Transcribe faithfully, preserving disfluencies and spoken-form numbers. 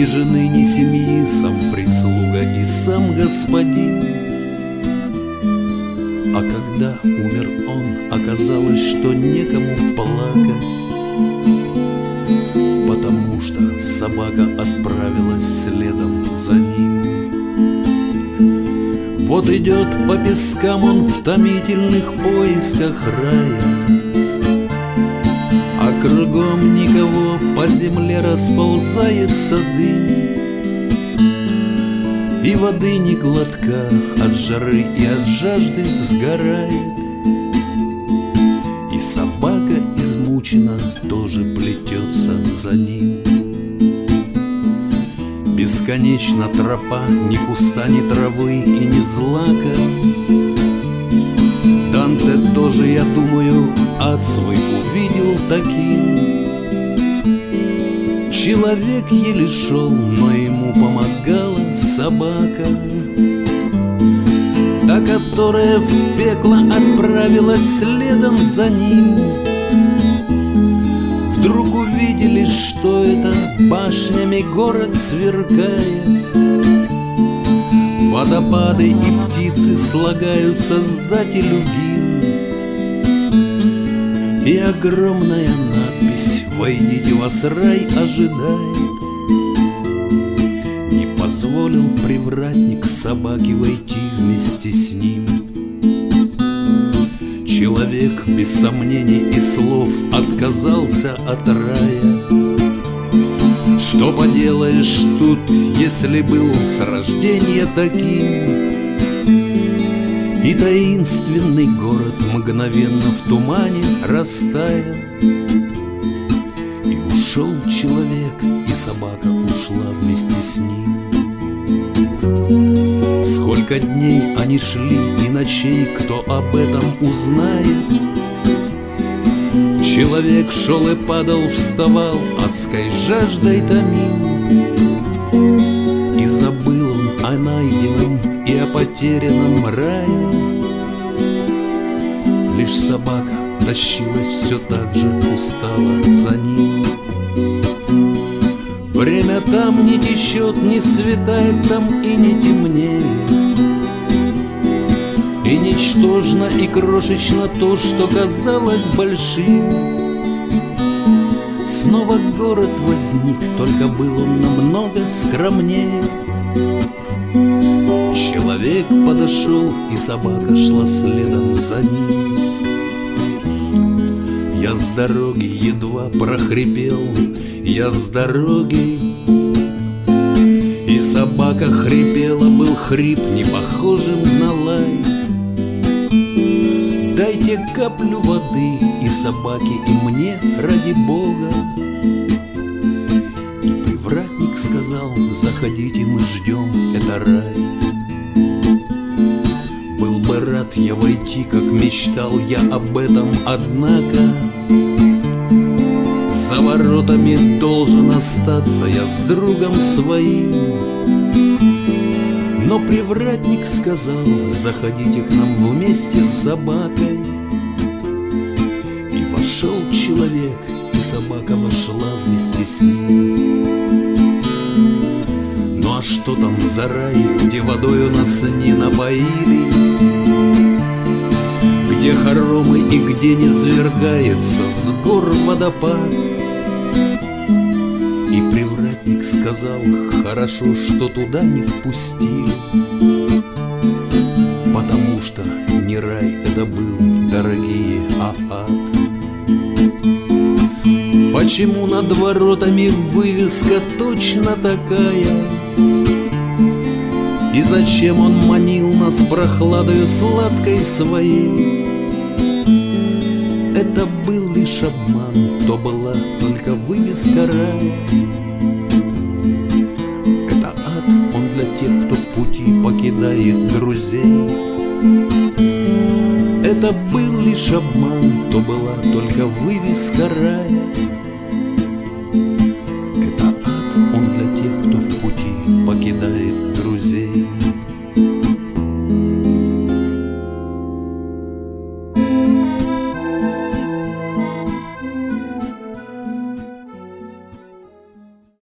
жены, ни семьи, сам прислуга и сам господин. А когда умер он, оказалось, что некому плакать, потому что собака отправилась следом за ним. Вот идет по пескам он в томительных поисках рая, а кругом никого, по земле расползается дым, и воды ни глотка, от жары и от жажды сгорает. И собака измучена тоже плетется за ним. Бесконечна тропа, ни куста, ни травы и ни злака. Данте тоже, я думаю, ад свой увидел таким. Человек еле шел, но ему помогала собака, та, которая в пекло отправилась следом за ним. Вдруг увидели, что это башнями город сверкает, водопады и птицы слагают создателю гимн, и огромная надпись «Войдите, вас рай ожидает». Не позволил привратник собаке войти вместе с ним. Человек без сомнений и слов отказался от рая. Что поделаешь тут, если был с рождения таким? И таинственный город мгновенно в тумане растаял. И ушел человек, и собака ушла вместе с ним. Сколько дней они шли и ночей, кто об этом узнает? Человек шел и падал, вставал, адской жаждой томим. И забыл он о найденном и о потерянном рае. Лишь собака тащилась все так же устало за ним. Время там не течет, не светает там и не темнеет. И ничтожно и крошечно то, что казалось большим. Снова город возник, только был он намного скромнее. Человек подошел, и собака шла следом за ним. Я с дороги едва прохрипел, я с дороги. И собака хрипела, был хрип, не похожим на лай. Дайте каплю воды и собаке, и мне, ради Бога. И привратник сказал: заходите, мы ждем, это рай. Был бы рад я войти, как мечтал я об этом, однако за воротами должен остаться я с другом своим. Но привратник сказал: заходите к нам вместе с собакой. И вошел человек, и собака вошла вместе с ним. Ну а что там за рай, где водою нас не напоили, где хоромы и где не свергается с гор водопад? И привратник сказал: хорошо, что туда не впустили, потому что не рай это был, дорогие, а ад. Почему над воротами вывеска точно такая? И зачем он манил нас прохладою сладкой своей? Это был лишь обман, то была только вывеска рая. Это ад, он для тех, кто в пути покидает друзей. Это был лишь обман, то была только вывеска рая.